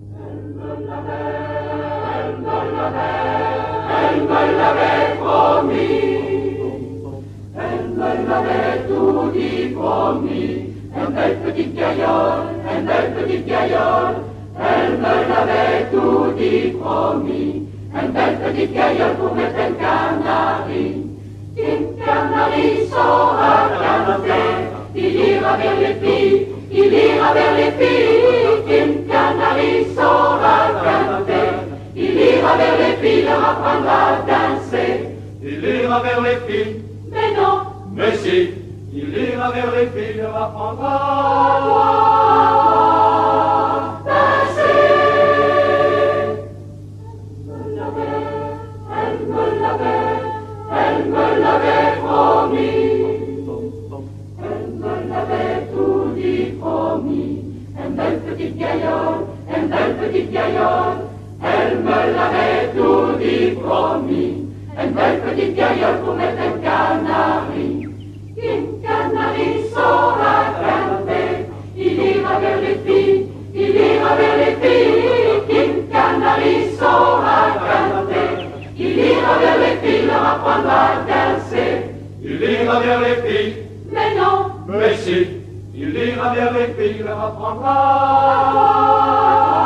Elle me l'avait promis, elle me l'avait tout dit promis. Une belle petite gaillole, une belle petite gaillole, elle me l'avait tout dit promis. Une belle petite gaillole pour mettre un canari. Une canari saura canter, il ira vers les filles, il ira vers les filles. Une canari saura canter, il ira vers les filles, leur apprendre à danser. Il ira vers les filles, Mais non, mais si, il ira vers les filles, leur apprendra à danser. Elle me l'avait promis, elle me l'avait tout dit promis. Une belle petite gaillole, une belle petite gaillole, elle me l'avait tout dit promis. Une belle petite gaillole pour mettre un canari. Une canari saura canter, il ira vers les filles, il ira vers les filles. Une canari saura canter, il ira vers les filles, leur apprendre à danser. Il ira vers les filles, Mais non, mais si, il ira vers les filles, leur apprendra